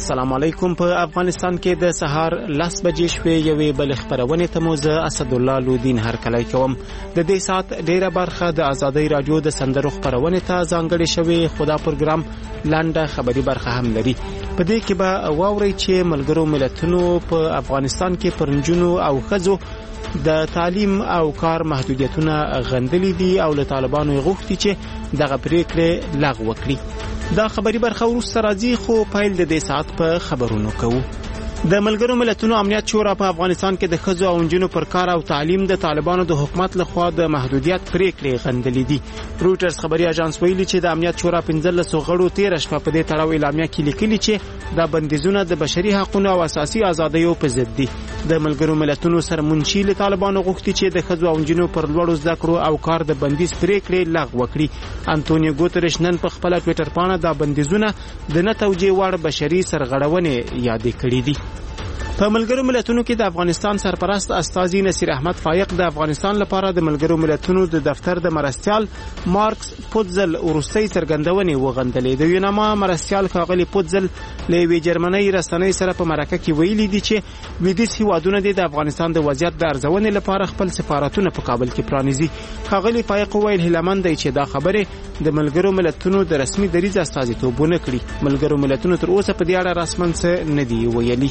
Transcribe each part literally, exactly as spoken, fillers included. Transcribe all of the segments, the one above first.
السلام علیکم. په افغانستان کې د سهار لس بجې شوې یوې بل خبرونه ته مو زه اسد الله لودین هرکلی کوم. د دې سات ډیره برخه د ازادۍ رادیو د سندرو خبرونه ته ځانګړې شوې، خو دا پروګرام لنډه خبري برخه هم لري. په دې کې به واوري چې ملګرو ملتونو په افغانستان کې پرنجونو او خزو د تعلیم او کار محدودیتونه غندلې دي او له طالبانو غوښتي چې دغه پریکړه لغوه کړي. دا خبري برخه وروسته راځي، خو پایل د دې ساعت په خبرونو کوو. د ملګرو ملتونو امنیت شورا په افغانستان کې د خزو او نجونو پر کار او تعلیم د طالبانو د حکومت لخوا د محدودیت پریکړې غندلې دي. رويټرز خبري اژانس ویلي چې د امنیت شورا پنځلس غړو تیر شپه په دې تړاو اعلامیه کې لیکلي چې دا بندیزونه د بشري حقوقو او اساسي آزادیو په ضد دي. د ملګرو ملتونو سرمنشي له طالبانو غوښتي چې د خزو او نجونو پر لوړو زده کړو او کار د بندیز پریکړې لغوه کړي. انټونیو ګوتریش نن په خپل ټوئیټر باندې دا بندیزونه د نه توجیه وړ بشري سرغړونې یاد کړې دي. په ملګرو ملتونو کې د افغانستان سرپرست استاذي نصیر احمد فایق د افغانستان لپاره د ملګرو ملتونو د دفتر د مرستيال مارکس پوتزل ورستۍ څرګندونې وغندلې. د یوناما مرستيال ښاغلي پوتزل له وی جرمني رسنۍ سره په مرکه کې ویلي دي چې ویدیس هیوادونه د افغانستان د وضعیت د ارزونې لپاره خپل سفارتونه په کابل کې پرانیزي. ښاغلي فایق ویل هیلمن دی چې دا خبره د ملګرو ملتونو د رسمي دریځ استازیتوب نه کړي. ملګرو ملتونو تر اوسه په دې اړه رسمن څه نه دی ویلي.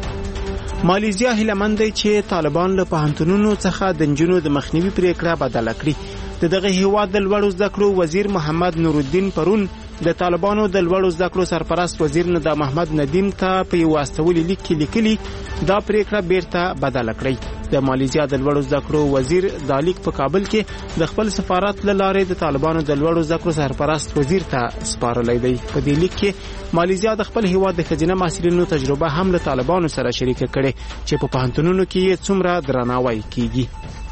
مالیزیا هیلمن دی چې طالبان له پوهنتونونو څخه د نجونو د مخنیوي پریکړه بدله کړي. د دغه هیواد د لوړو زده کړو وزیر محمد نورالدین پرون د طالبانو د لوړو زده کړو سرپرست وزیر ندا محمد ندیم ته په یو استولي لیک کې لیکلي دا پریکړه بیرته بدله کړي. د مالیزیا د لوړو زده کړو وزیر د لیک په کابل کې د خپل سفارت له لارې د طالبانو د لوړو زده کړو سرپرست وزیر ته سپارلی دی. په دې لیک کې مالیزیا د خپل هیواد د خزینه محصلینو تجربه هم له طالبانو سره شریک کړي چې په پوهنتونونو کې څومره درناوی کیږي.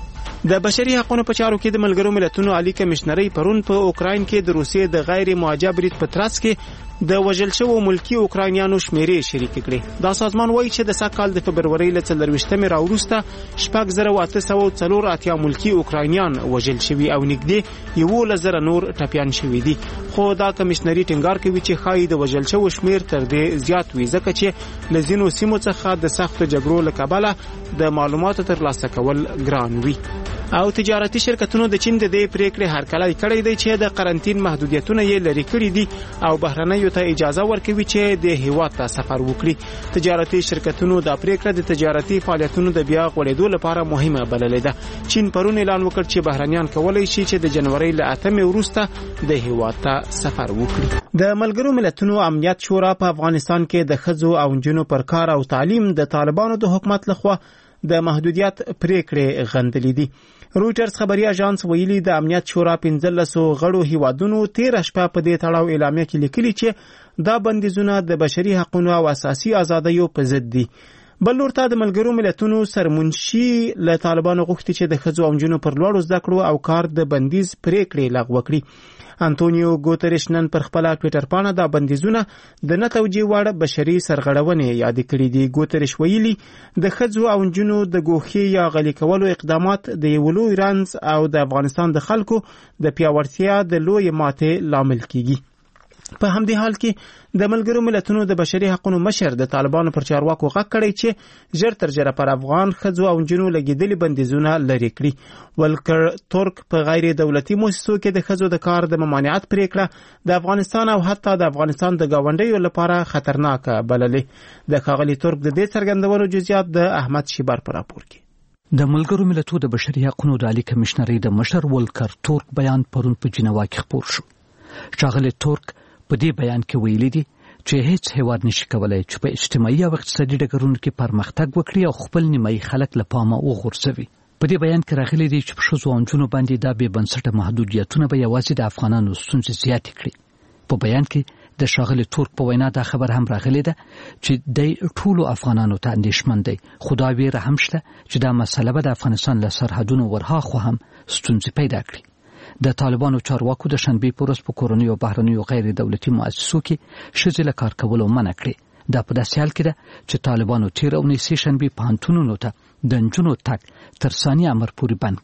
د بشري حقوقو په چارو کې د ملګرو ملتونو عالی کمشنري پرون په اوکراین کې د روسیې د غیر معجب برید په ترڅ کې د وژل شوو ملکی اوکراینیانو شمیرې شریک کړي. دا سازمان وایي چې د سکهال د فبرवरी له څلرويشتمې راوروسته شپږ زره اته سوه څلور اتیا ملکی اوکراینیان وژل شوي او نږدې یو زره نور ټپیان شوي دي. خو دا کمشنري ټینګار کوي چې خای د وژل شوو شمیر تر دې زیات وي ځکه چې لزینو سیمو څخه د سخت جګړو له کبله د معلوماتو ترلاسه کول ګران وي. او تجارتي شرکتونو د چین د دې پریکړې هرکلی کړی دی چې د قرنټین محدودیتونه یې لري کړی دي او بهرنیو ته اجازه ورکوي چې د هیواد ته سفر وکړي. تجارتي شرکتونو د پریکړه د تجارتي فعالیتونو د بیا غوړېدو لپاره مهمه بللې ده. چین پرون اعلان وکړ چې بهرنیان کولای شي چې د جنوري له اتمې وروسته د هیواد ته سفر وکړي. د ملګرو ملتونو امنیت شورا په افغانستان کې د خزو او نجونو پر کار او تعلیم د طالبانو د حکومت لخوا د محدودیت پریکړې غندلې دي. رويټرز خبري اژانس ویلي د امنیت شورا پنځلس غړو هیوادونو تیر شپه په دې تړاو اعلامیه کې لیکلي چې دا بندیزونه د بشري حقوقو او اساسي آزادیو په ضد دي. بل ورته د ملګرو ملتونو سرمنشي له طالبانو غوښتي چې د خزو او نجونو پر لوړو زده کړو او کار د بندیز پریکړې لغوه کړي. انټونیو ګوتریش نن پر خپل ټوئیټر باندې دا بندیزونه د نه توجیه وړ بشري سرغړونې یاد کړې دي. ګوتریش ویلي د خزو او نجونو د ګوښې یا غلي کولو اقدامات د یو لوی رنځ او د افغانستان د خلکو د پیاوړتیا د لوی ماتې لامل کیږي. په همدې حال کې د ملګرو ملتونو د بشري حقوقو مشر د طالبانو پر چارواکو غږ کړی چې ژر تر ژره پر افغان خزو او نجونو لګیدلي بندیزونه لرې کړي. ولکر تورک په غیر دولتي مؤسسو کې د خزو د کار د ممانعت پریکړه د افغانستان او حتی د افغانستان د گاونډیو لپاره خطرناک بللې. د ښاغلي تورک د دې څرګندونو جزئیات د احمد شیبر پر راپور کې. د ملګرو ملتونو د بشري حقوقو د عالی کمشنري د مشر ولکر تورک بیان پرون په جنیوا کې خپور شو. ښاغلي تورک په دې بیان کې ویلي دي چې هیڅ هیواد نشي کولای چې په اجتماعي او اقتصادي ډګرونو کې پرمختګ وکړي او خپل نیمایي خلک له پامه وغورځوي. په دې بیان کې راغلي دي چې په ښځو او نجونو باندې دا بې بنسټه محدودیتونه به یوازې د افغانانو ستونزې زیاتې کړي. په بیان کې د ښاغلي تورک په وینا دا خبر هم راغلی ده چې د ټولو افغانانو ته اندېښمن دی، خو دا ویره هم شته چې دا مسله به د افغانستان له سرحدونو ورهاخوا هم ستونزې پیدا کړي. د طالبانو چارواکو د شنبې په ورځ په کورنیو او بهرنیو غیر دولتي مؤسسو کې ښځې له کار کولو منع کړې. دا په داسې حال کې ده چې طالبانو تېره اونۍ سې شنبې پوهنتونونو ته د نجونو تګ تر ثاني امر پورې بند کړ.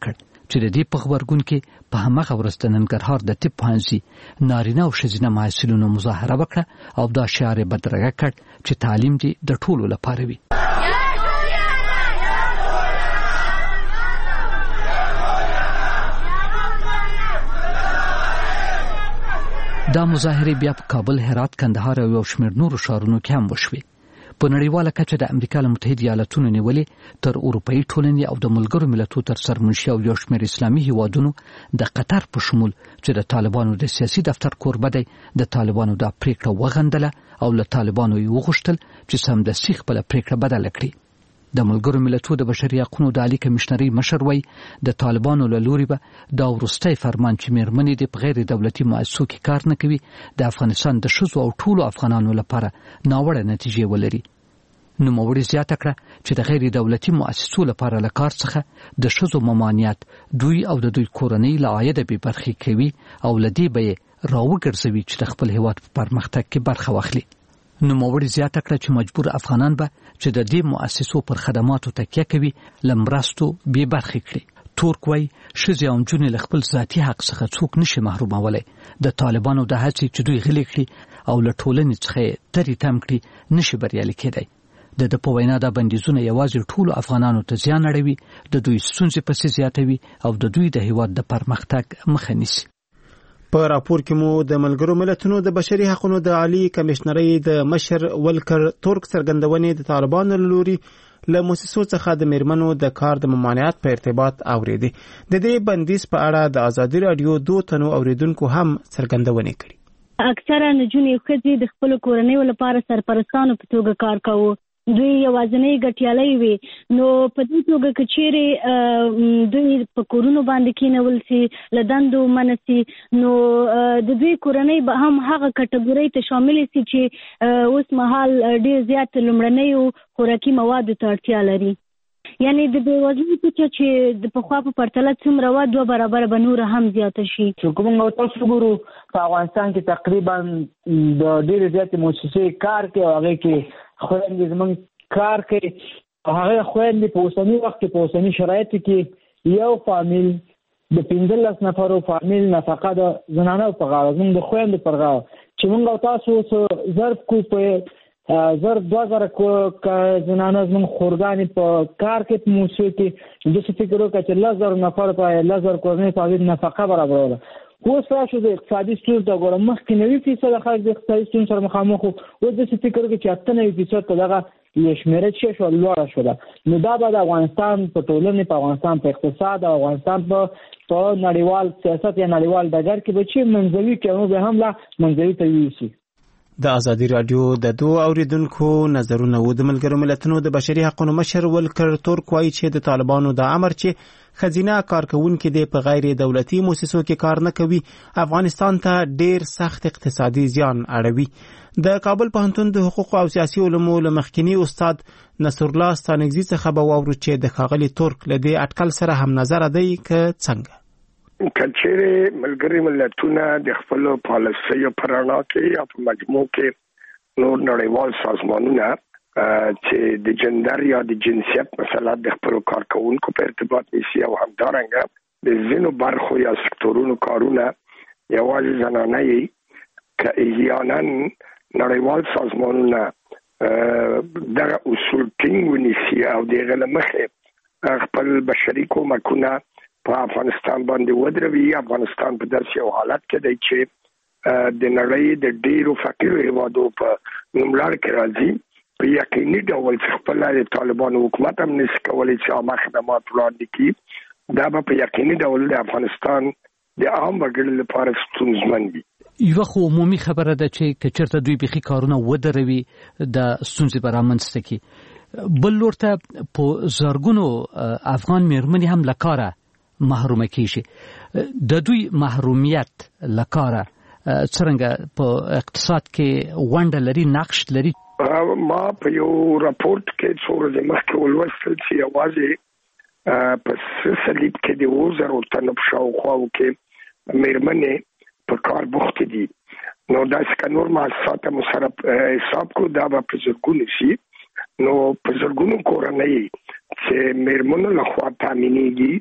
چې د دې په خبرګون کې په همغه ورځ د ننګرهار د طب پوهنځي نارینه او ښځینه محصلینو مظاهره وکړه او دا شعار یې بدرګه کړ چې تعلیم دې د ټولو لپاره وي. دا مظاهره بیا په کابل، هرات، کندهار او یو شمېر نورو ښارونو کې هم وشوې. په نړیواله کچه د امریکا له متحده ایالاتونو نیولې تر اروپایي ټولنې او د ملګرو ملتونو تر سرمنشي او یو شمېر اسلامي هیوادونو د قطر په شمول چې د طالبانو د سیاسي دفتر کوربه دی د طالبانو دا پریکړه وغندله او له طالبانو یې وغوښتل چې سمدستي خپله پریکړه بدله کړي. د ملګرو ملتونو د بشري حقوقو د عالی کمشنرۍ مشر وایي د طالبانو له لوري به دا وروستی فرمان چې میرمنې د په غیر دولتي مؤسسو کې کار نه کوي د افغانستان د ښځو او ټولو افغانانو لپاره ناوړه نتیجې ولري. نوموړي زیاته کړه چې د غیر دولتي مؤسسو لپاره له کار څخه د ښځو ممانعت دوی او د دوی کورنۍ له عایده بې برخې کوي او له دې به یې راوګرځوي چې د خپل هیواد په پرمختګ کې برخه واخلي. نوموړي زیاته کړه چې مجبور افغانان به چې د دې مؤسسو پر خدماتو تکیه کوي له مرستو بې برخې کړي. تورک وایي ښځې او نجونې له خپل ذاتي حق څخه څوک نشي محرومولی. د طالبانو د هڅې چې دوی غلې کړي او له ټولنې څخه یې ترې تم کړي نشي بریالي کېدی. د ده په وینا دا بندیزونه یوازې ټولو افغانانو ته زیان اړوي، د دوی ستونزې پسې زیاتوي او د دوی د هیواد د پرمختګ مخه نیسي. په راپور کې مو د ملګرو ملتونو د بشري حقوقو د عالی کمشنرۍ د مشر ولکر تورک څرګندونې د طالبانو له لوري له مؤسسو څخه د میرمنو د کار د ممانعت په ارتباط اورېدې. د دې بندیز په اړه د ازادي رادیو دوه تنو اوریدونکو هم څرګندونې کړي. اکثره نجونې ښځې د خپل کورنۍ لپاره سرپرستانو په توګه کار کوي. دوی یوازینی ګټیالۍ وي، نو په دې توګه که چیرې دوی په کورونو باندې کېنول سي، له دندو منع سي، نو د دوی کورنۍ به هم هغه کټګورۍ ته شامل سي چې اوس مهال ډېر زیات لومړنیو خوراکي موادو ته اړتیا لري. یعنی د بېوزلۍ کچه چې د پخوا په پرتله څومره وه دوه برابره به نوره هم زیاته شي. چې کومه تاسو ګورو په افغانستان کې تقریبا د ډېرې زیاتې مؤسسې کار کوي او هغې کې خویندې زموږ کار کوي. هغه خویندې په اوسني وخت کې په اوسني شرایطو کې یو فامیل د پنځلس نفرو فامیل نفقه د زنانو په غاړه، زموږ د خویندو پر غاړه چې موږ او تاسو اوس ضرب کوو په زر دوه زره زنانه زموږ خورګانې په کار کې په موسسو کې داسې فکر وکړه چې لس زره نفر په لس زره کورنۍ په هغې نفقه برابروله. اوس راشو د اقتصادي ستونزو ته ګورم، مخکې نوي فیصده خلک د اقتصادي ستونزو سره مخامخ وو، اوس داسې فکر وکړي چې اته نوي فیصد په دغه یې شمېره چې شوه لوړه شوله. نو دا به د افغانستان په ټولنې، په افغانستان په اقتصاد او افغانستان په په نړیوال سیاست یا نړیوال ډګر کې به چې منځوي کړنو به هم لا منځوي ته یوسي. د ازادي رادیو د دوه اوریدونکو نظرونه و. د ملګرو ملتونو د بشري حقوقو مشر ولکر تورک وایي چې د طالبانو د امر چې خزینه کارکونکي د په غیر دولتي مؤسسو کې کار نه کوي افغانستان ته ډیر سخت اقتصادي زیان اړوي. د کابل پوهنتون د حقوق او سیاسي علومو لمخکینی استاد نصر الله ستانګزي څخه به واورو چې د ښاغلي تورک له دې اټکل سره هم نظر دی که څنګه. کچېره ملګری ملتونه د خپل پالیسیو پرانا کې یا په مجموع کې نور نړیوال سازمانونه چې د جندر یا د جنسیت مثلا د خپل کارکونکو په ارتباط نیسي او همدارنګه د ځینو برخو یا سکتورونو کارونه یوازې زنانه یې که احیانا نړیوال سازمانونه دغه اصول ټینګ ونیسي او دغه له مخې خپل بشري کومکونه په افغانستان باندې ودروي. افغانستان په داسې یو حالت کې دی چې د نړۍ د ډیرو فقیرو هیوادو په نوملړ کې راځي. په یقیني ډول چې خپل د طالبانو حکومت هم نشي کولی چې عامه خدمات وړاندې کړي، دا به په یقیني ډول د افغانستان د عام وګړو لپاره ستونزمن وي. یو خو عمومي خبره ده چې که چېرته دوی بيخي کارونه ودروي د ستونزې به رامنځته کړي. بل لور ته په زرګونو افغان میرمنې هم له کاره محرومه کیږي. د دوی محرومیت لکاره څنګه په اقتصاد کې ونډه لري، نقش لري؟ ما په یو راپورټ کې څو ورځې مخکې ولوستل چې یوازې په سلیب کې د اووه زرو تنو په شاوخواو کې میرمنې په کار بوختې دي. نو داسې که نور محصولات مو سره حساب کړو دا به په زرګونو شي. نو په زرګونو کورنۍ چې میرمنو لخوا تامینېږي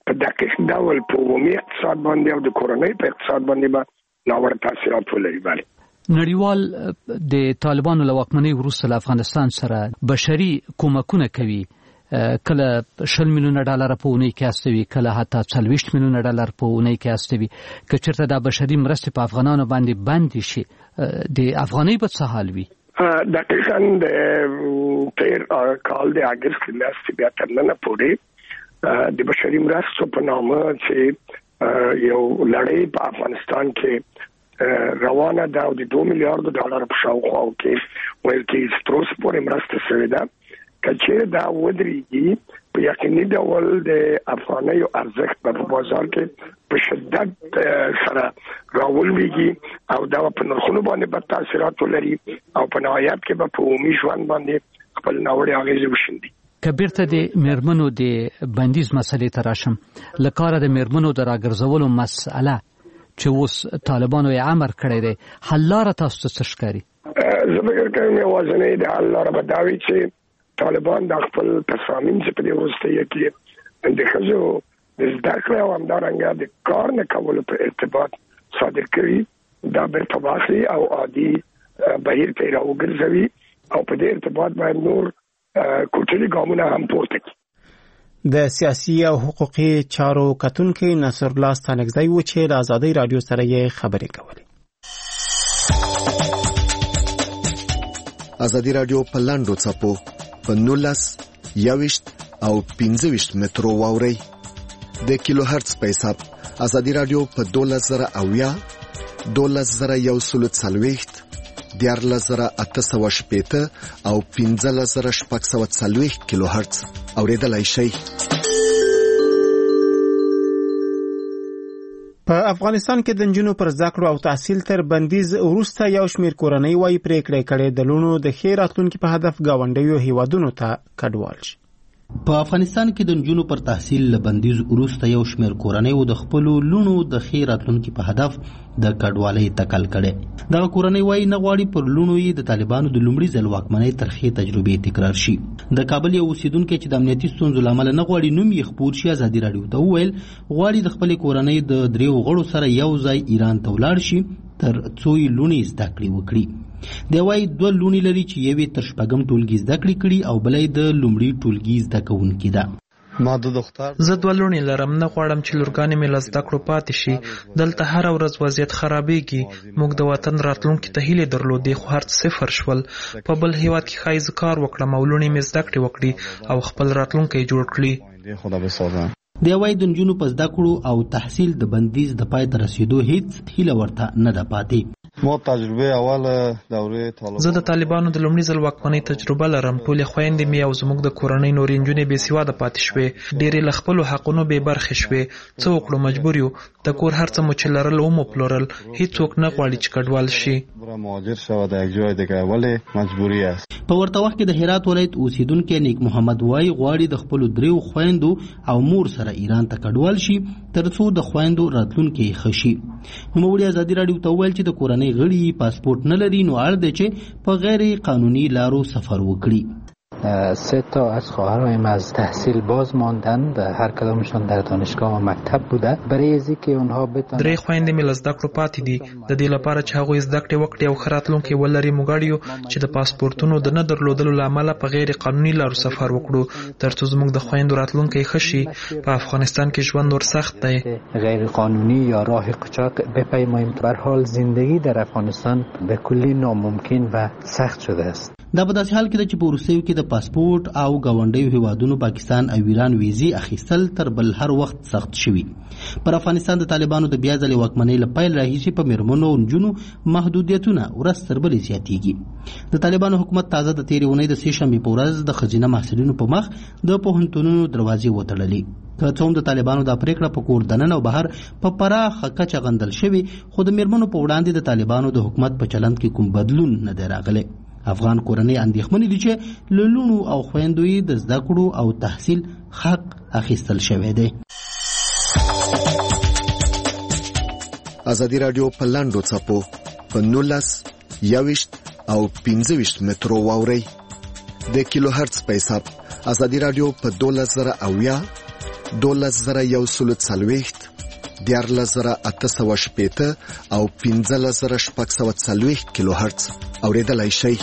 په دقیق ډول په عمومي اقتصاد باندې او د کورنۍ په اقتصاد باندې به ناوړه تاثیرات ولري. بله نړیوال د طالبانو له واکمنۍ وروسته له افغانستان سره بشري کومکونه کوي، کله شل میلیونه ډالر په اونۍ کې استوي، کله حتی څلوېښت میلیونه ډالر په اونۍ کې استوي. که چېرته دا بشري مرستې په افغانانو باندې بندې شي د افغانۍ به څه حال وي؟ دقیقاً د تیر کال د اګست میاشتې بیا تر ننه پورې د بشري مرستو په نامه چې یو لړۍ په افغانستان کې روانه ده او د دوه میلیارډ ډالر په شاوخوا کې ویل کې ستروس پورې مرسته شوې ده. کچې دا ودرېږي په یقیني ډول د افغانۍ ارزښت په بازار کې په شدت سره راولويږي او دا په نرخونو باندې به تاثیرات ولري او په نهایت کې به په عمومي ژوند باندې خپل ناوړه اغېزې وشيندي. کبیرته د میرمنو د بندیز مسلې ته راشم، لکاره د میرمنو د راګرځولو مسأله چې اوس طالبانو یې امر کړی دی، حل لاره تاسو ته څه ښکاري؟ زه فکر کوم یوازینۍ د حل لاره به دا وي چې طالبان د خپل تصامیم چې په دې وروستیو کې د ښځو د زده کړې او همدارنګه د کار نه کولو په ارتباط صادر کړي دا بیرته واخلي او عادي بهیر ته راوګرځوي او په دې ارتباط باید نور کوچني ګامونه هم پورته کړي. د سیاسي او حقوقي چارو کتونکي نصر الله ستانکزی و چې د آزادۍ رادیو سره یې خبرې کولې. آزادۍ رادیو په لاندو څپو په نولس یوشت او پنځه ویشت مترو واوري د کیلو هرتز په حساب. آزادۍ رادیو په دولس زره اویا، دولس زره یو سل څلوېښت، دیارلس زره اته سوه شپېته او پنځلس زره شپږ سوه څلوېښت کیلو هرتز اوریدلای شئ. په افغانستان کې د نجونو پر زده کړو او تحصیل تر بندیز وروسته یو شمېر کورنۍ وايي پریکړې کړې د لونو د ښې راتلونکي په هدف ګاونډیو هیوادونو ته کډوال شي. په افغانستان کې د نجونو پر تحصیل له بندیز وروسته یو شمېر کورنۍ د خپلو لونو د ښې راتلونکي په هدف د کډوالۍ تکل کړي. دغه کورنۍ وايي نه غواړي پر لونو یې د طالبانو د لومړي ځل واکمنۍ ترخې تجربې تکرار شي. د کابل یو اوسیدونکی چې د امنیتي ستونزو له امله نه غواړي نوم یې خپور شي ازادي راډیو ته وویل غواړي د خپلې کورنۍ د دریو غړو سره یو ځای ایران ته ولاړ شي تر څو یې لونې زده کړې وکړي. دی وايي دوه لونې لري چې یوې تر شپږم ټولګي زده کړې کړي او بلې د لومړي ټولګي زده کوونکې ده. زه دوه لوڼې لرم، نه غواړم چې لورګانې مې له زده کړو پاتې شي. دلته هره ورځ وضعیت خرابېږي. موږ د وطن راتلونکي ته هیلې درلودې خو هر څه صفر شول. په بل هیواد کې ښایي زه کار وکړم او لوڼې مې زده کړې وکړي او خپل راتلونکی جوړ کړي. دی وايي د نجونو په زده کړو او تحصیل د بندیز د پای ته رسېدو هیڅ هیله ورته نه ده پاتې. ما تجربه اوله دوره طالبان زه د طالبانو د لومړي ځل واکمنۍ تجربه لرم. ټولې خویندې مې او زموږ د کورنۍ نورې نجونې بې سواده پاتې شوې. ډېرې له خپلو حقونو بې برخې شوې. څه وکړو، مجبور یو. د کور هر څه مو چې لرل ومو پلورل. هیڅوک نه غواړي چې کډوال شي. مهاجر شوه د یک جای دیگه ولې مجبوری است. په ورته وخت کې د هرات ولایت اوسیدونکي نیک محمد وای غواړي د خپل دریو خويندو او مور سره ایران ته کډوال شي ترڅو د خويندو راتلونکي خشي. نوموړي ازادي راډیو ته ویل چې د کورنۍ غړي پاسپورت نه لري نو اړ دی چې په غیر قانوني لارو سفر وکړي. سه تا از خواهرهایم از تحصیل باز ماندند، هر کدامشون در دانشگاه و مکتب بوده. برای اینکه اونها بتونن درې خويندې مې له زده کړو پاتې دي. د دې لپاره چې هغوی زده کړې وکړي او ښه راتلونکی ولري موږ اړ یو چې د پاسپورتونو د نه درلودلو له امله په غیر قانوني لارو سفر وکړو ترڅو زموږ د خویندو راتلونکی ښه شي. په افغانستان کې ژوند ور سخت دی. غیر قانونی یا راه قاچاق بپیماییم. به هر حال زندگی در افغانستان به کلی ناممکن و سخت شده است. دا په داسې حال کې چې په روسیو کې د پاسپورت او گاونډیو هیوادونو پاکستان او ایران ویزې اخیستل تر بل هر وخت سخت شوي. پر افغانستان د طالبانو د بیا ځلې واکمنۍ له پیل راهیسې په میرمنو او نجونو محدودیتونه ورځ تر بلې زیاتېږي. د طالبانو حکومت تازه د تېرې اونۍ د سې شنبې په ورځ د ښځینه محصلینو په مخ د پوهنتونونو دروازې وتړلې. که څه هم د طالبانو دا پریکړه په کور دننه او بهر په پراخه کچه غندل شوې خو د میرمنو په وړاندې د طالبانو د حکومت په چلند کې کوم بدلون نه دی راغلی. افغان کورنۍ اندېښمنې دي چې له لوڼو او خویندو یې د زده کړو او تحصیل حق اخیستل شوی دی. ازادي راډیو په لاندو څپو په نولس یویشت او پنځه ویشت مترو واوري د کیلو هرتز په حساب. ازادي راډیو په دولس زره اویا، دولس زره یو سل څلوېښت، دیارلس زره اته سوه شپېته او پنځلس زره شپږ سوه څلوېښت کیلو هرتز اورېدلای شئ.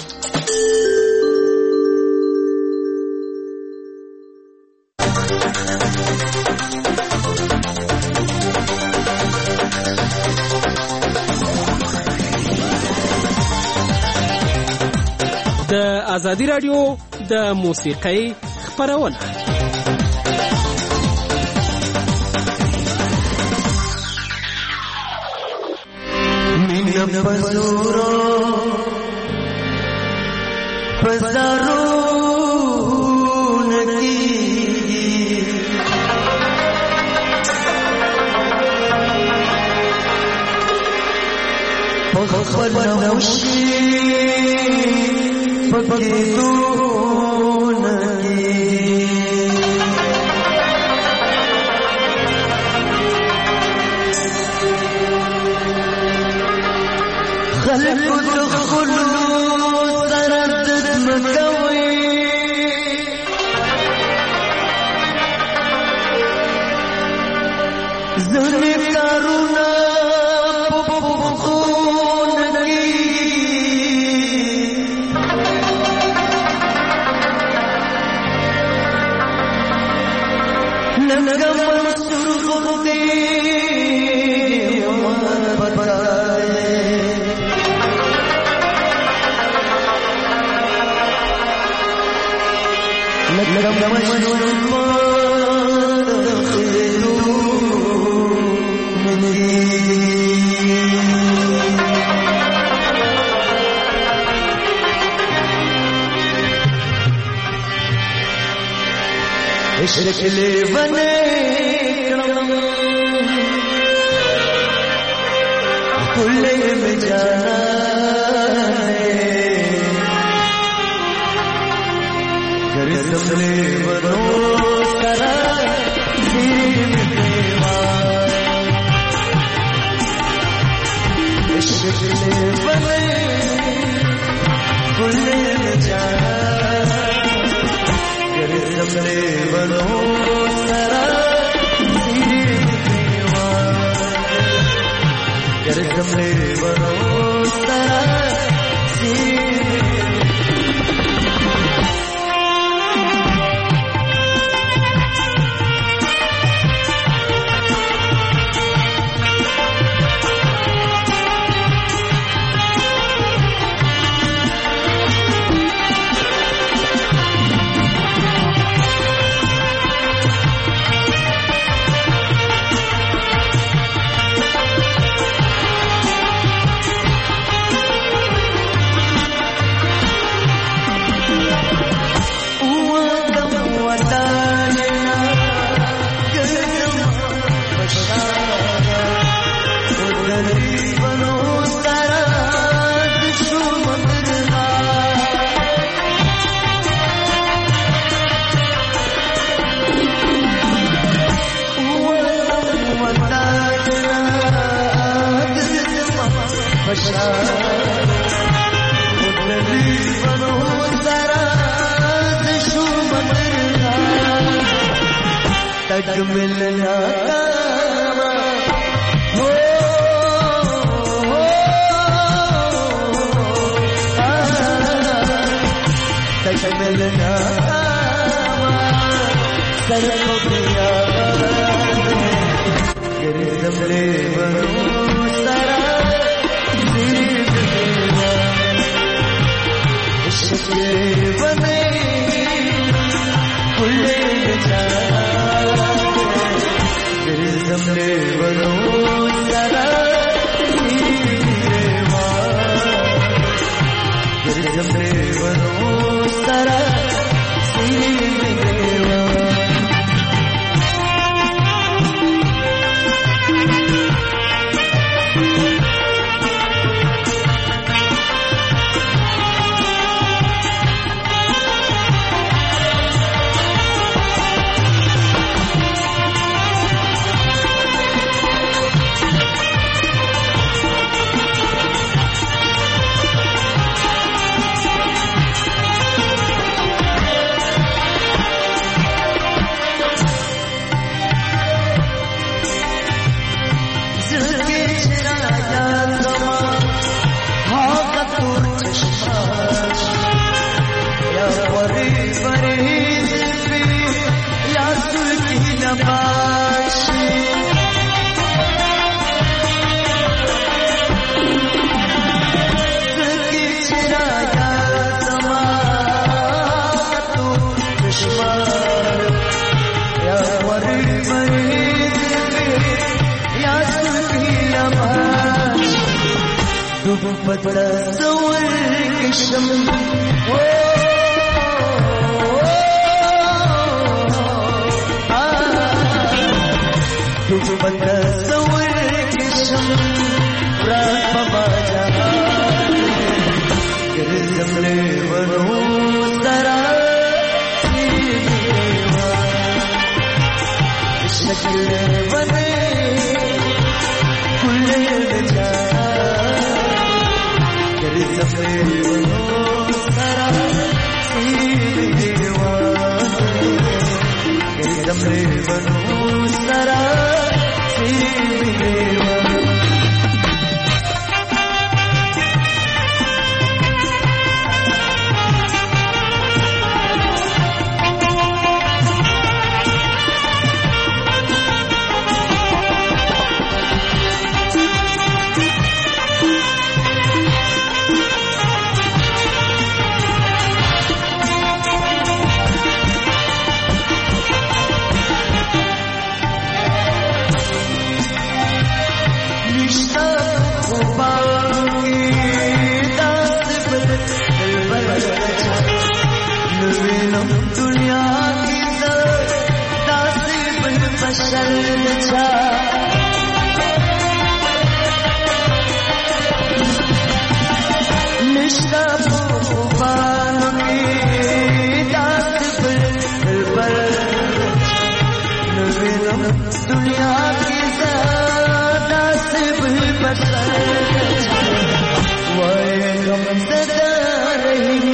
د ازادي رادیو د موسیقۍ خپرونه مینه پزورو پزارو نکی پخپل نوشی پکیدو نکی خلق دخلو سردد مکوی زنی کارونا شکلی بنے کلے میں جانا گر سملے بنو سرا دیر دیوان شکلی بنے کلے میں جانا سملے بنو سرا دیر دیوان گر سملے بنو سرا دیر تک ملنا ہو تک ملنا سر کو دیا گر سملے بنو سرا دیر دیوان شکلے بنے کلے جانا سملے بنو سرا دیر دیوان گر سملے بنو سرا دیر دیوان डूब تصور कशम ओ डूब تصور कशम रात बाजा गिरजमले वनो तरा शक्ल बने खुले जा गिरजमले वनो तरा देवा गिरजमले वनो तरा देवा दुनिया की दासिब बशर जा निश्ता भगवान की दासिब पर नवीनम दुनिया की दासिब बशर वह गम सदा रही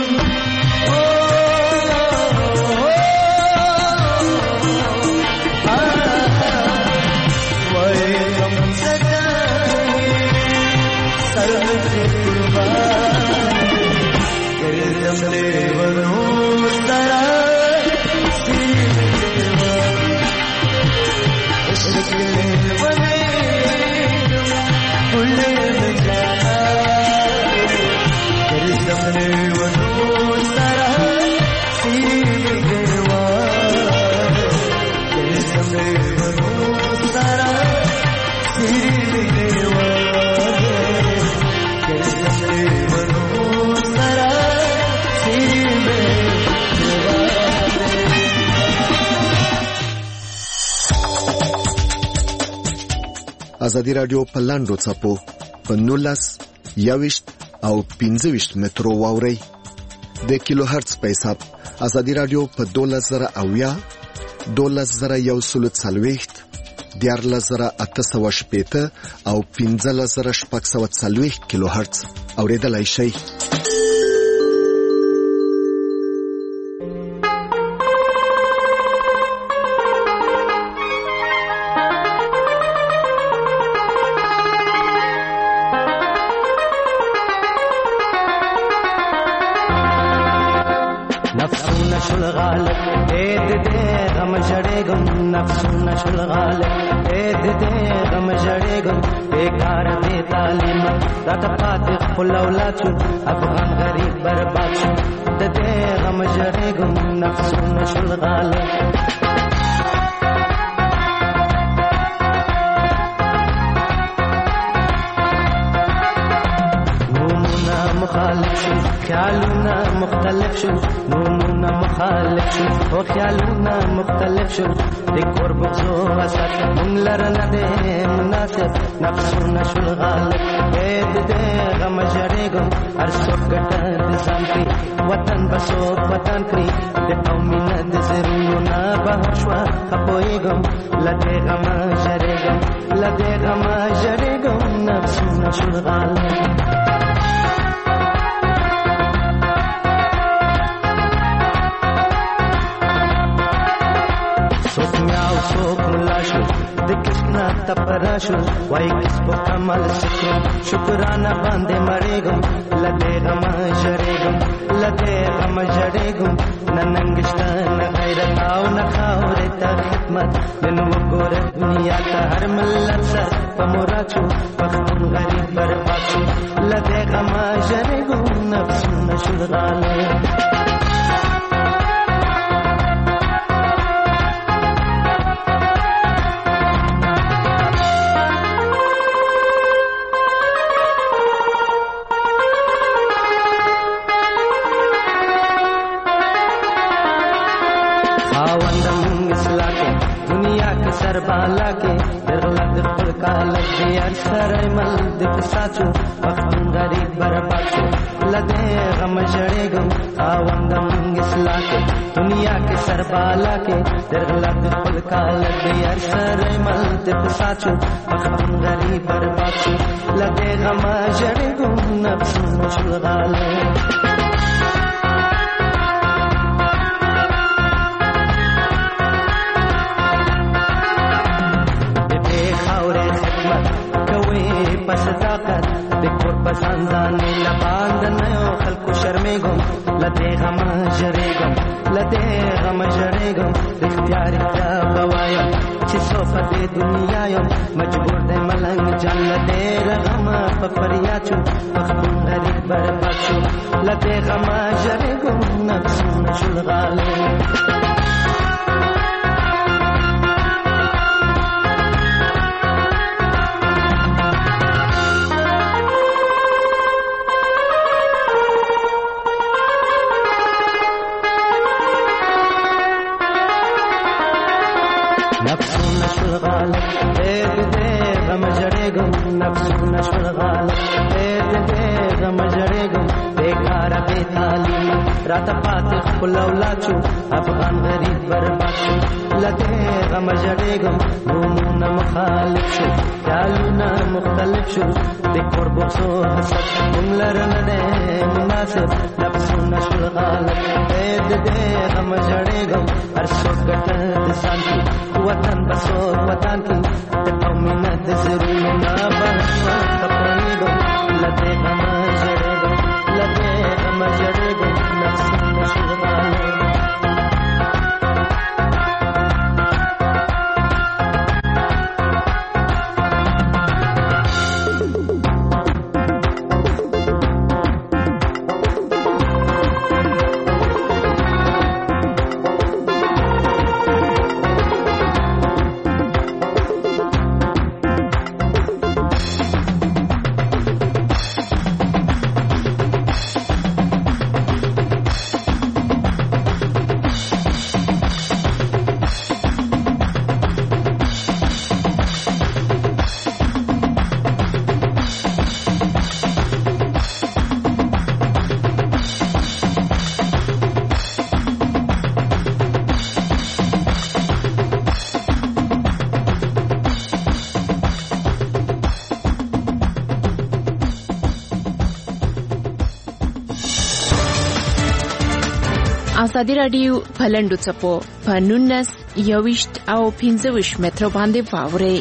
ازادي رادیو په لاندو څپو په نولس یاوشت او پنځه ویشت مترو واوري د کیلو هرتز په حساب ازادي رادیو په دولس زره اویا دولس زره یو سلو څلوېښت دیارلس زره اته سوه شپېته او پنځلس زره شپږ سوه څلوېښت کیلو هرتز اوریدلای شئ. افغان غریب برباد شو د دې غم جړېږم نفسونه شول غالب نومونه مخالف شو خیالونه مختلف شو نومونه مخالف شو او خیالونه مختلف شو د قرب زو وسط من لره نه دی مناسب نفسونه شول غالب د دې غم جړېږم هر څوک ګټه د ځان کړي وطن بسو وطن کړي د قومینه د زرونو نه بهر شوه خپویږم له دې غمه ژړېږم له دې غمه ژړېږم نفسونه شول غالب تپراشو وای کس په کمال شکر شکرانه باندې مړېږم لدې غم ژړېږم لدې غم ژړېږم ننګشته نه غیرت او نه خاورې ته خدمت نن وګوره دنیا ته هر ملت سر په مراد شو پښتون غریب برباد شو لدې غم ژړېږم نفسونه شول غالب سر بالا کې درغلا د خپل کال دی هر سره مل د پساچو وخت غریب برباد شو لدې غم جړېګم خاوندم اصلاح کې دنیا کې سر بالا کې درغلا د خپل کال دی هر سره مل د پساچو وخت غریب برباد شو لدې غم جړېګم نفس مشغاله پس طاقت د کور پسان ځانې لباند نه خلکو شرمېږم لدې غم ژړېږم لدې غم ژړېږم اختیار دا بوایم چې څو په دې دنیا یم مجبور دی ملنګ جان لدې غم په فریاد شو وخت غریب برباد شو لدې غم ژړېږم نفسونه شلغاله نفسونه شلغاله دې دې غم جړېږم بیکار بې تعلیم راته پاتې خپل اولاد شو افغان غریب برباد شو لدې غم جړېږم نومونه مخالف شو خیالونه مختلف شو د کور بوسو حسد موږ لره نه دی مناسب نفسونه شلغاله دې دې غم جړېږم هر څوک ګټه د ځان کې وطن بسو وطن کې د قومینه د زرونو نه لدې غم جړېږم لدې غم جړېږم نفسونه شلغاله ازادي راډیو پلندو چپو په نونس یوشت او پنځه ویشت متر باندې واوري.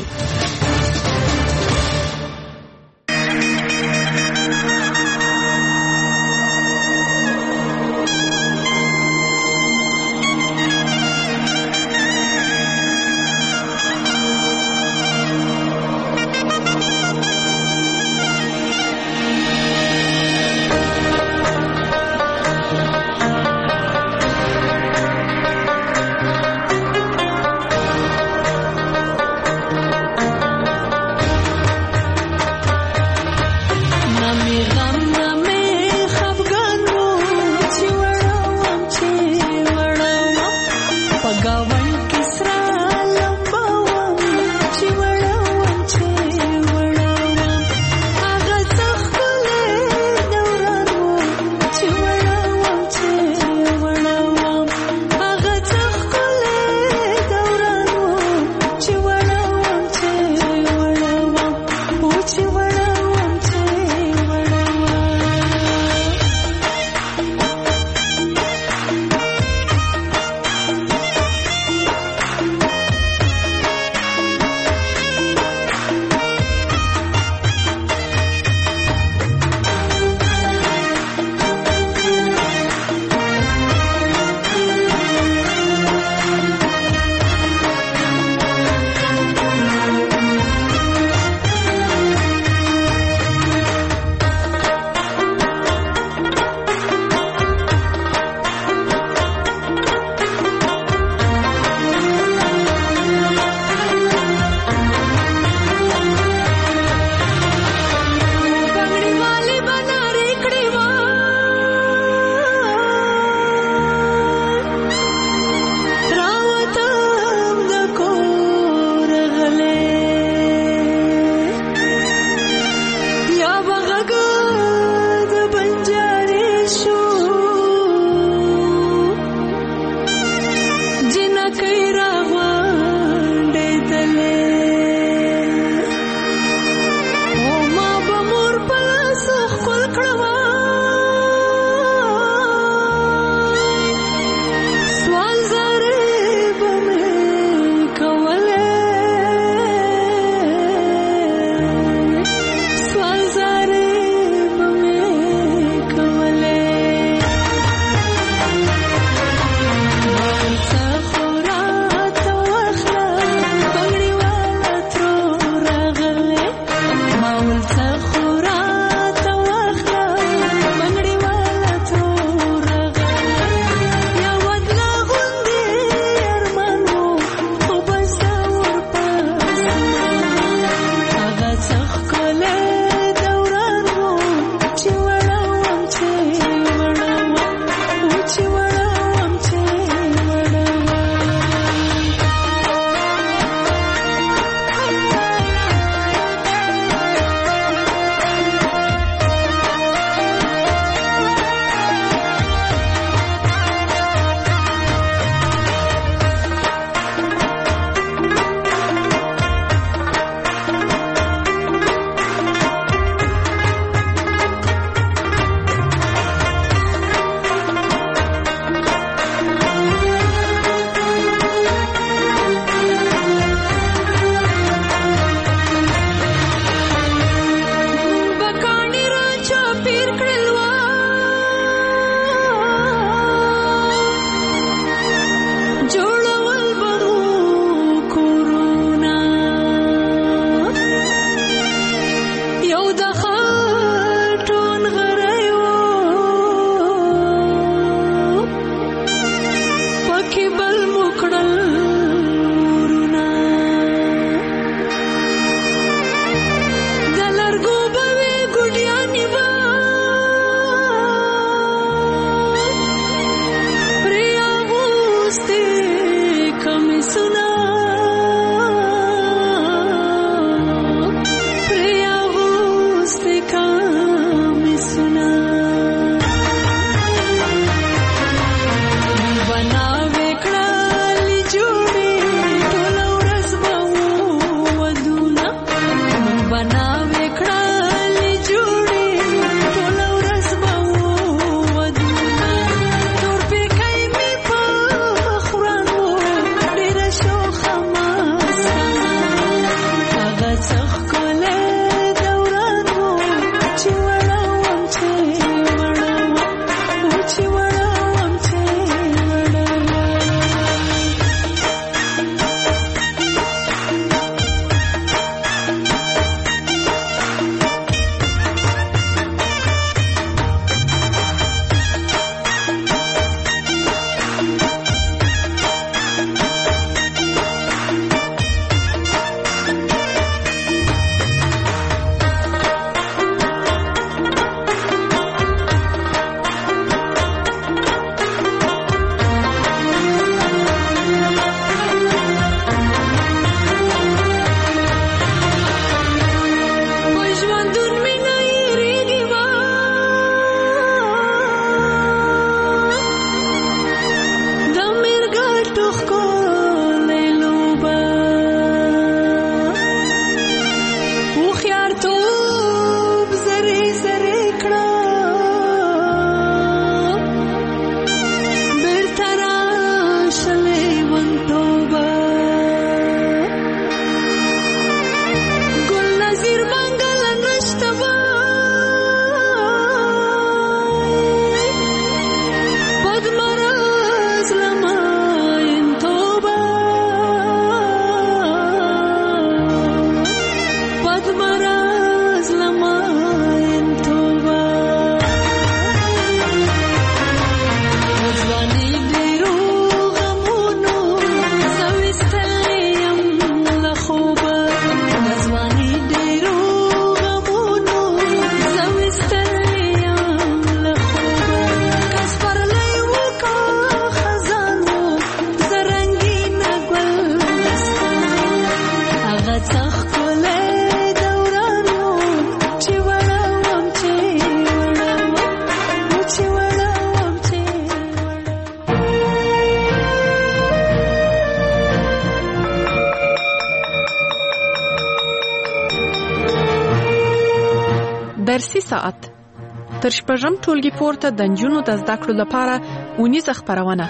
درسي ساعت تر شپږم ټولګي پورته د نجونو د زده کړو لپاره اونیزه خپرونه.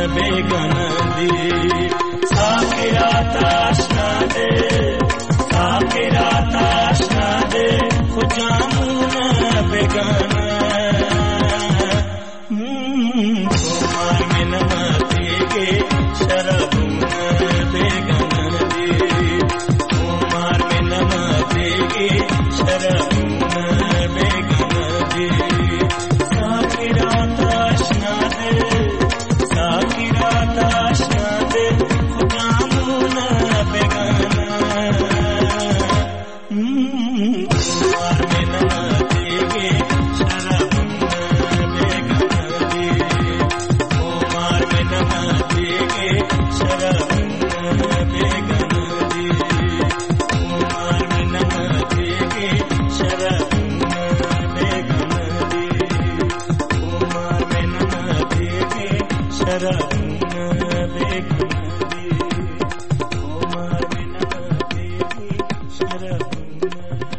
बेगाना दे साकिरा ताशना दे साकिरा ताशना दे खुजामुना बेगाना कुमार में नमाते के शराबुना बेगाना दे कुमार में नमाते के शराबुना बेगाना दे साकिरा ताशना दे साकिरा ताशना दे खुजामुना बेगाना कुमार में नमाते के शराबुना बेगाना दे कुमार में नमाते के शराबुना बेगाना दे कुमार में नमाते के शराबुना बेगाना दे कुमार में नमाते के शराबुना बेगाना दे कुमार में नमाते के शराबुना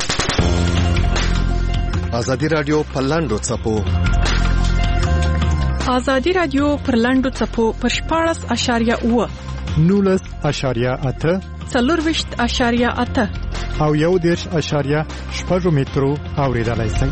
आजादी राडियो پلاندو څپو آزادي رادیو پر لاندو څپو پر شپاړس اشاریه اوه نولس اشاریه اته څلورویشت اشاریه اته او یو دېرش اشاریه شپږ مترو اورېدلای شئ.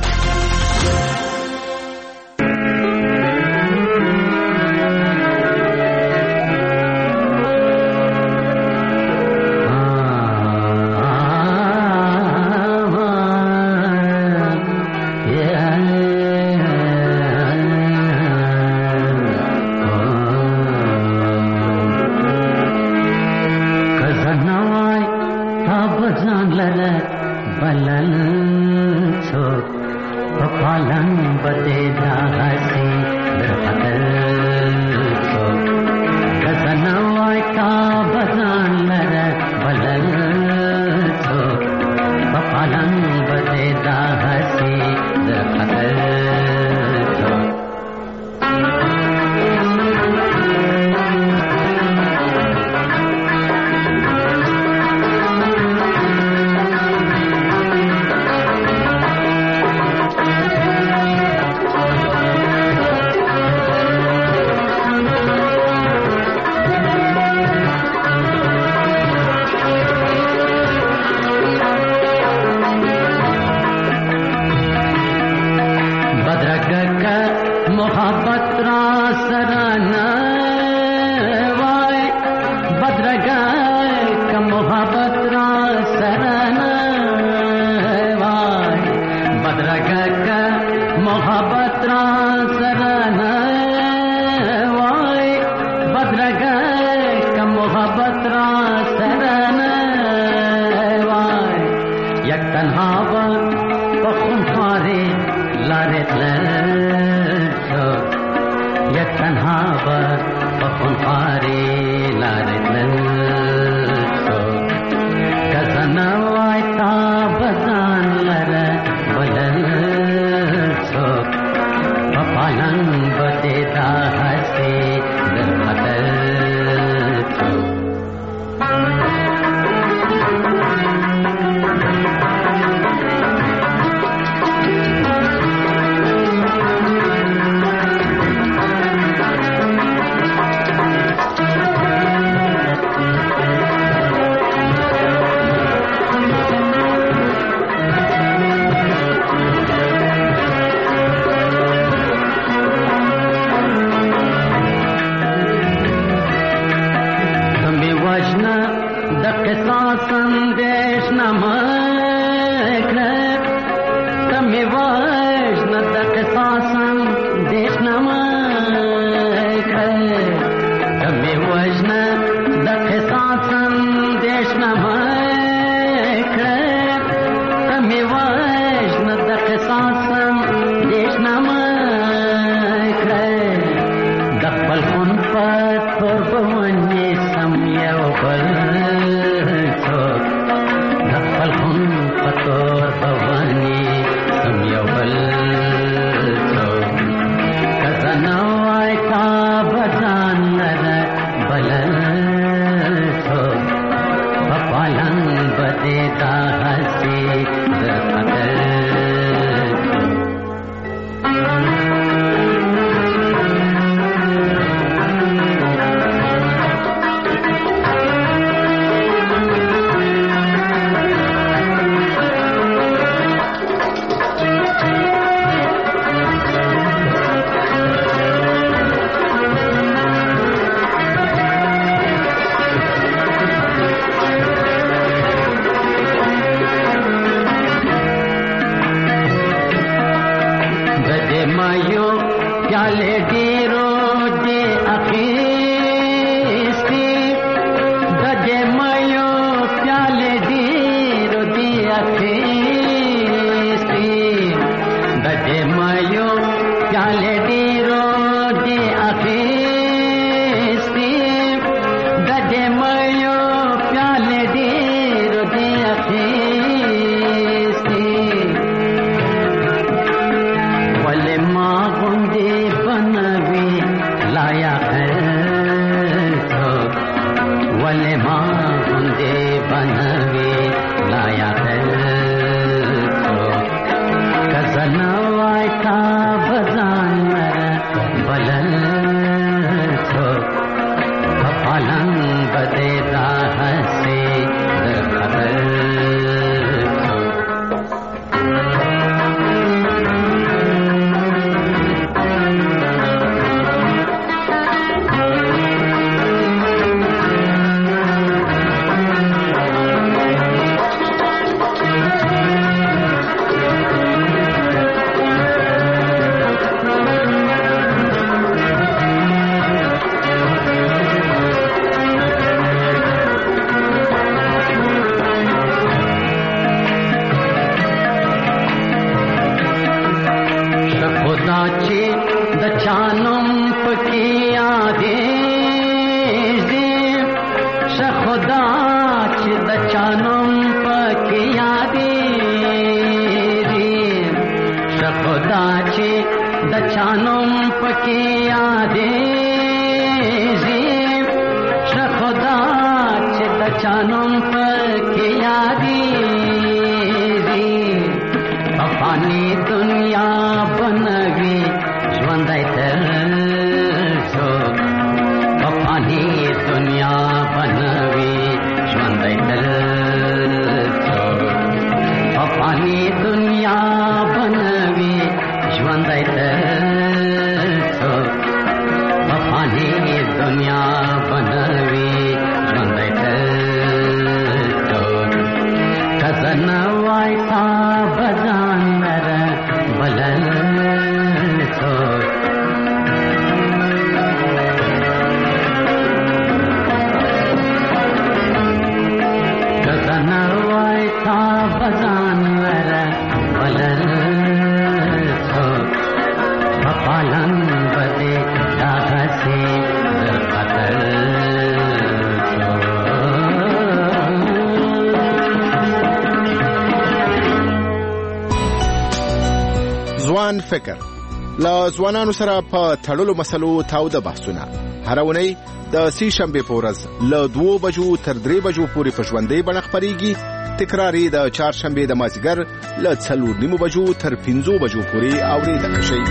فکر لا ځوانانو سره په تړلو مسلو تاوده بحثونه هر اونۍ د سې شنبې په ورځ له دوه بجو تر درې بجو پورې په ژوندۍ بڼه خپرېږي، تکراري د چهارشنبې د مازدیګر له څلور نیمو بجو تر پنځو بجو پورې اورېدل شي.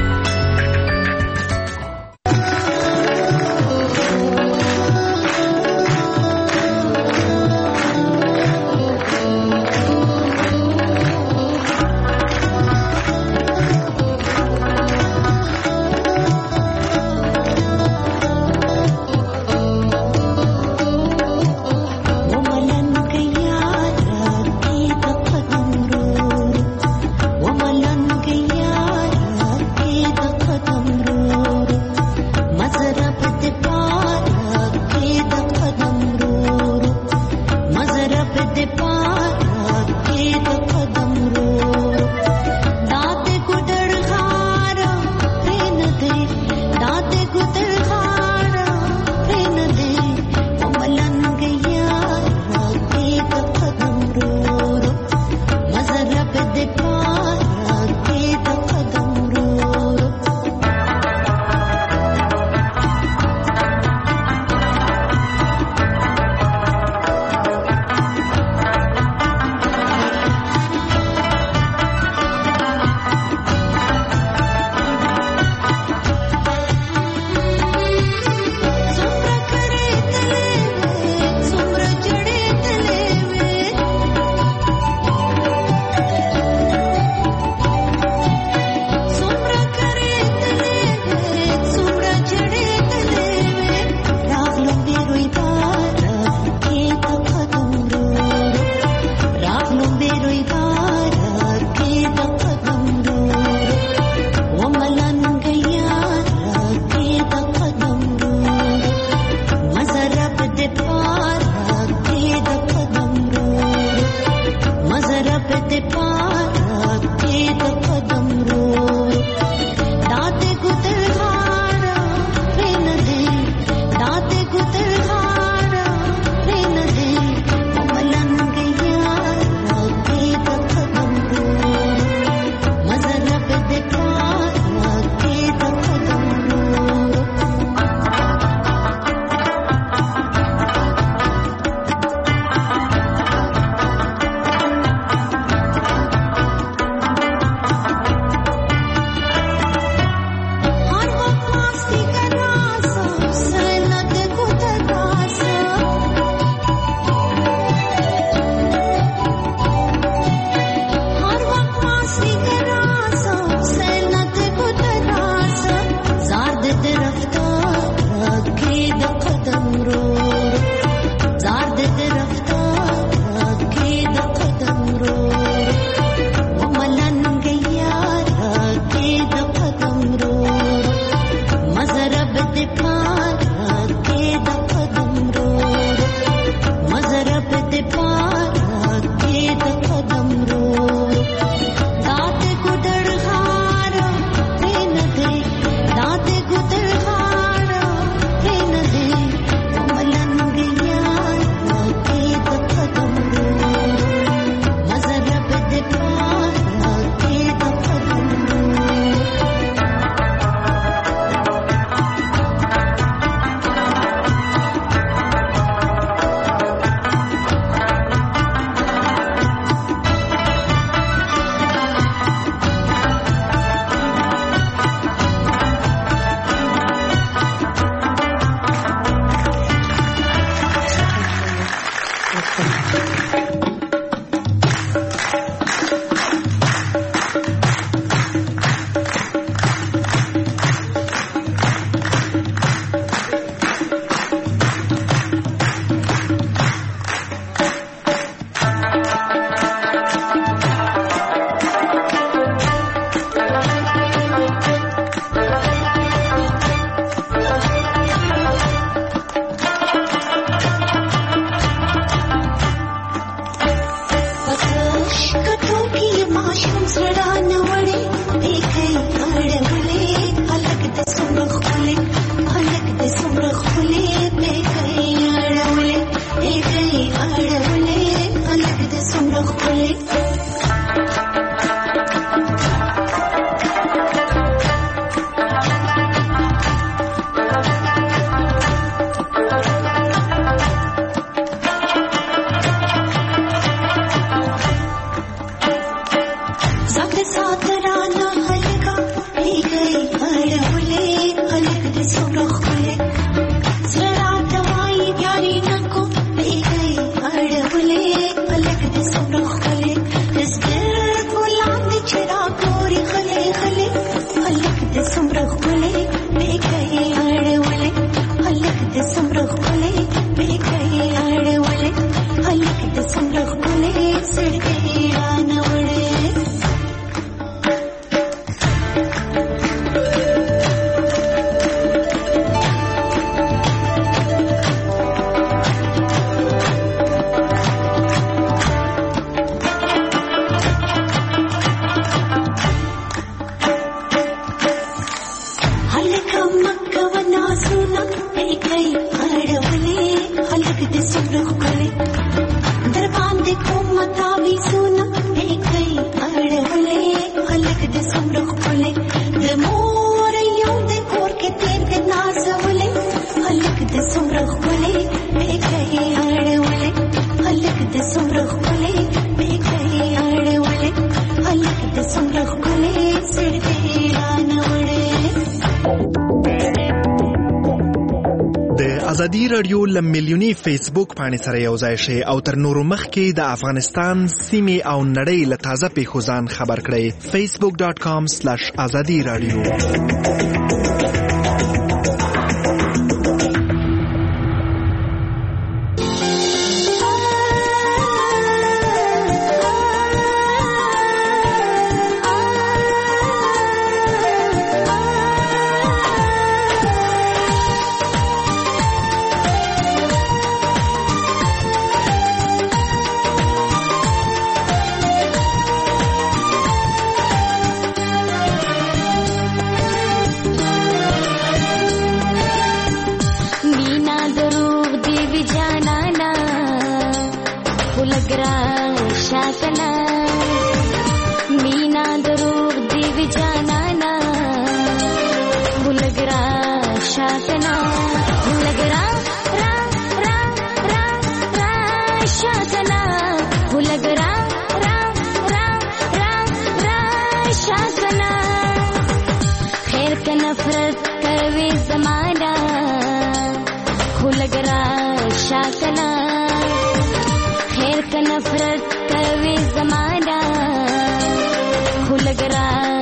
ازادي رادیو لمیلیونی فیسبوک باندې سره یو ځای شي او تر نورو مخکې د افغانستان سیمې او نړۍ له تازه پیښو ځان خبر کړئ. فیسبوک ډاٹ کام سلیش ازادي رادیو.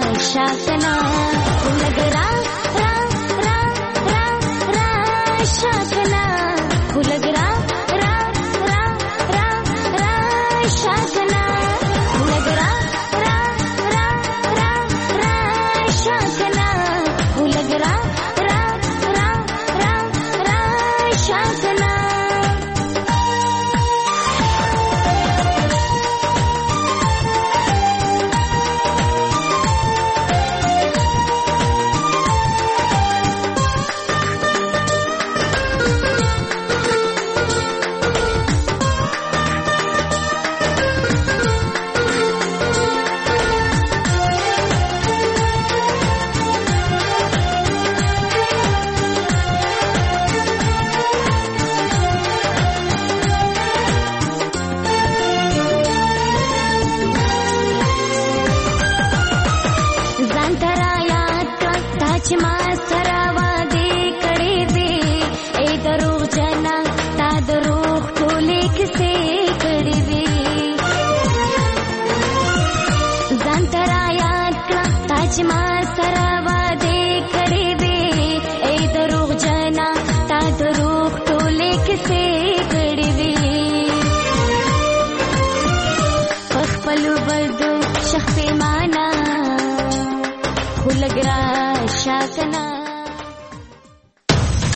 Shut